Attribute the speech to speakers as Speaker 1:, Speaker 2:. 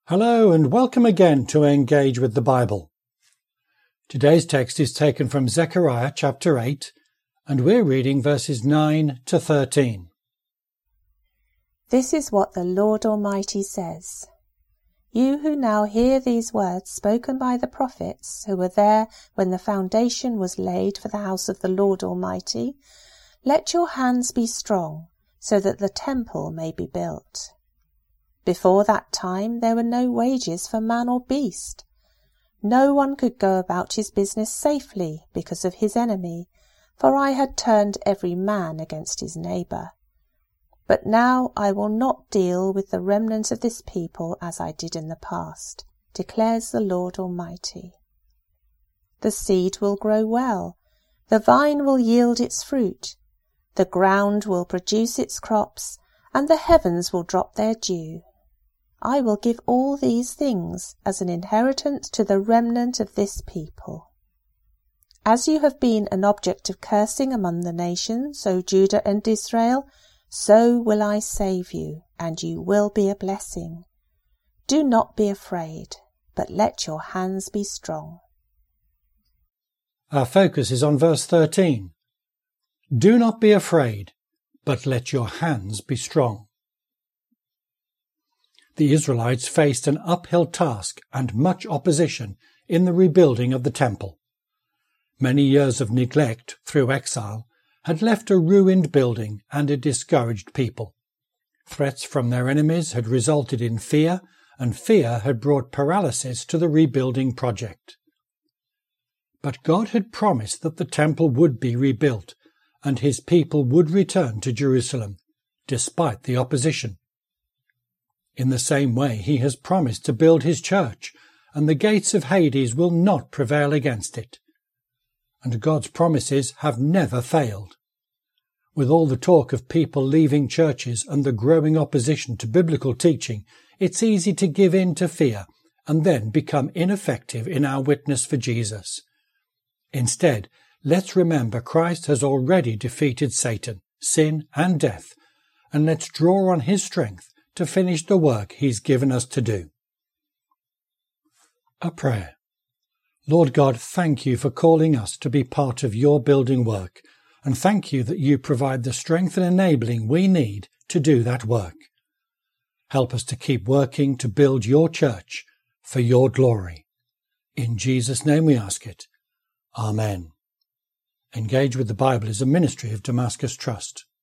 Speaker 1: Hello and welcome again to Engage with the Bible. Today's text is taken from Zechariah chapter 8 and we're reading verses 9 to 13.
Speaker 2: This is what the Lord Almighty says. You who now hear these words spoken by the prophets who were there when the foundation was laid for the house of the Lord Almighty, let your hands be strong so that the temple may be built. Before that time there were no wages for man or beast. No one could go about his business safely because of his enemy, for I had turned every man against his neighbour. But now I will not deal with the remnant of this people as I did in the past, declares the Lord Almighty. The seed will grow well, the vine will yield its fruit, the ground will produce its crops, and the heavens will drop their dew. I will give all these things as an inheritance to the remnant of this people. As you have been an object of cursing among the nations, O Judah and Israel, so will I save you, and you will be a blessing. Do not be afraid, but let your hands be strong.
Speaker 1: Our focus is on verse 13. Do not be afraid, but let your hands be strong. The Israelites faced an uphill task and much opposition in the rebuilding of the temple. Many years of neglect through exile had left a ruined building and a discouraged people. Threats from their enemies had resulted in fear, and fear had brought paralysis to the rebuilding project. But God had promised that the temple would be rebuilt and his people would return to Jerusalem, despite the opposition. In the same way, he has promised to build his church, and the gates of Hades will not prevail against it. And God's promises have never failed. With all the talk of people leaving churches and the growing opposition to biblical teaching, it's easy to give in to fear and then become ineffective in our witness for Jesus. Instead, let's remember Christ has already defeated Satan, sin and death, and let's draw on his strength to finish the work he's given us to do. A prayer. Lord God, thank you for calling us to be part of your building work, and thank you that you provide the strength and enabling we need to do that work. Help us to keep working to build your church for your glory. In Jesus' name we ask it. Amen. Engage with the Bible is a ministry of Damascus Trust.